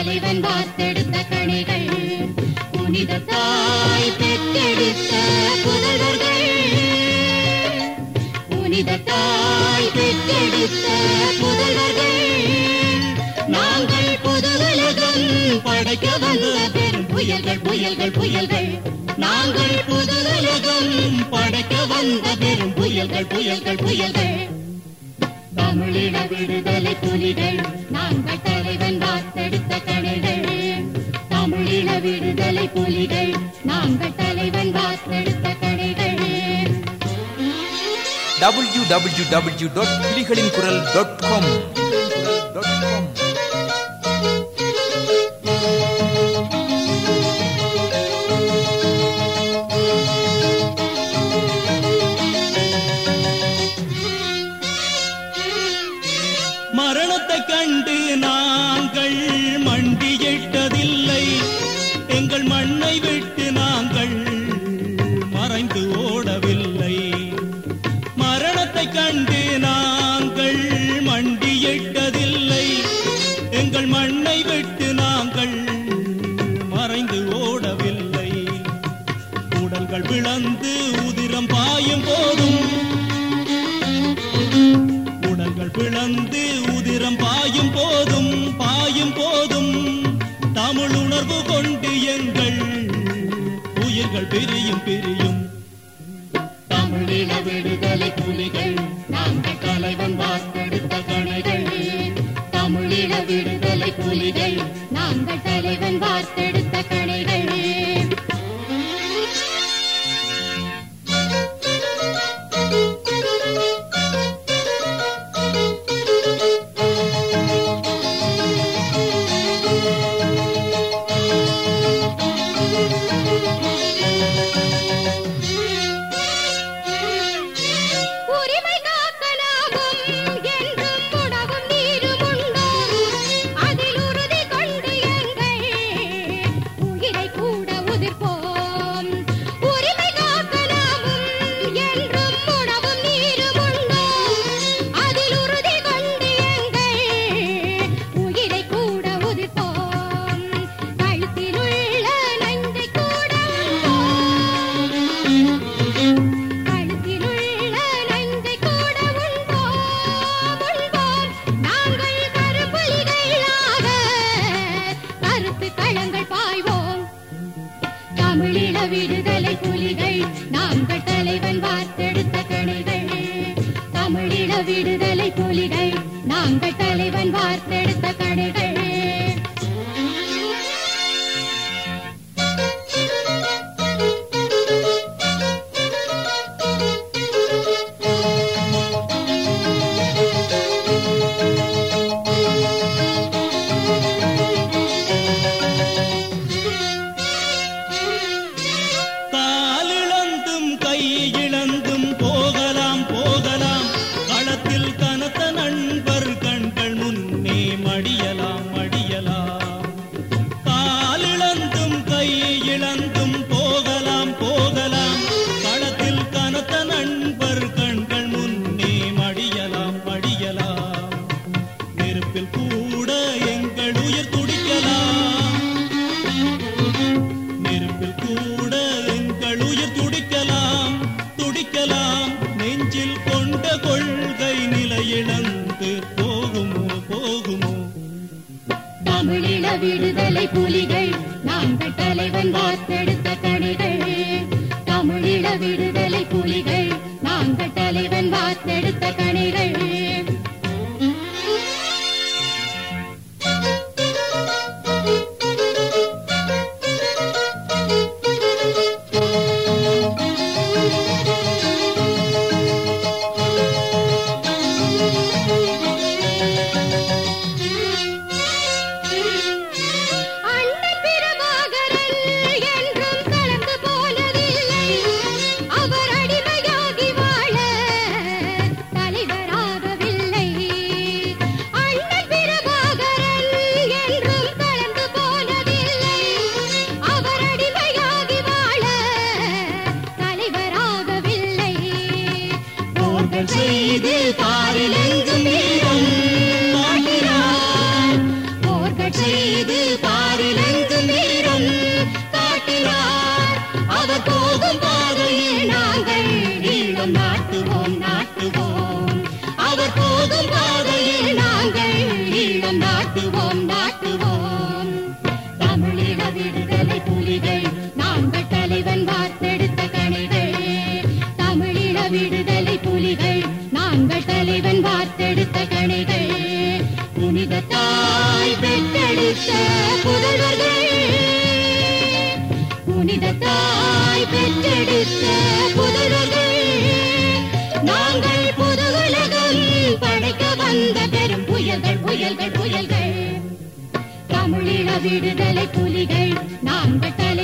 தலைவன் வார்த்தெடுத்த கணைகள் புனித தாய் பெற்றெடுத்த புதல்வர்கள் புனித தாய் பெற்றெடுத்த புதல்வர்கள் நாங்கள் புது உலகம் படைக்க வந்த பெரும் புயல்கள் புயல்கள் புயல்கள் நாங்கள் புது உலகம் படைக்க வந்த பெரும் புயல்கள் புயல்கள் புயல்கள் தமிழீழ விடுதலை புலிகள் நாங்கள் தலைவன் வார்த்தெடுத்த கணைகள் தமிழீழ விடுதலை புலிகள் நாங்கள் தலைவன் வார்த்தெடுத்த கணைகள் www.புலிகளின்குரல்.com மரணத்தை கண்டு நாங்கள் மண்டியிட்டதில்லை எங்கள் மண்ணை விட்டு நாங்கள் மறைந்து ஓடவில்லை மரணத்தை கண்டு நாங்கள் மண்டியிட்டதில்லை எங்கள் மண்ணை விட்டு நாங்கள் மறைந்து ஓடவில்லை உடல்கள் விழந்து உதிரம் பாயும் போதும் உடல்கள் பிளந்து உதிரம் பாயும் போதும் தமிழ் உணர்வு கொண்டு எங்கள் உயிர்கள் பிரியும் பிரியும் தமிழீழ விடுதலை புலிகள் நாங்கள் தலைவன் வார்த்தெடுத்த கணைகள் தமிழீழ விடுதலை புலிகள் நாங்கள் தலைவன் வார்த்தெடுத்த கணைகள் தமிழீழ விடுதலை புலிகள் நாங்கள் தலைவன் வார்த்தெடுத்த கணைகள் தமிழீழ விடுதலை புலிகள் நாங்கள் தலைவன் வார்த்தெடுத்த கணைகள் தமிழீழ விடுதலை புலிகள் நாங்கள் தலைவன் வார்த்தெடுத்த கணைகள் தமிழீழ விடுதலை புலிகள் நாங்கள் தலைவன் வார்த்தெடுத்த கணைகள் அவர் அடிமையாகி வாழ தலைவராகவில்லை வந்து பாரிலெங்கும் வீரம் காட்டினார். அவர் போகும் பாதையில் நாங்கள் ஈழம் நாட்டுவோம் நாட்டுவோம். அவர் போகும் பாதையில் நாங்கள் ஈழம் நாட்டுவோம் நாட்டுவோம். தமிழீழ விடுதலை புலிகள் நாங்கள் தலைவன் வார்த்தெடுத்த கணிகள். தமிழீழ விடுதலை புலிகள் நாங்கள் தலைவன் வார்த்தெடுத்த கணிகள். புனித தாய் பெற்றெடுத்த புதல்வர்கள், புனித தாய் பெற்றெடுத்த புதல்வர்கள். நாங்கள் புது உலகம் படைக்க வந்த பெரும் புயல்கள் புயல்கள் புயல்கள். தமிழீழ விடுதலை புலிகள் நாங்கள்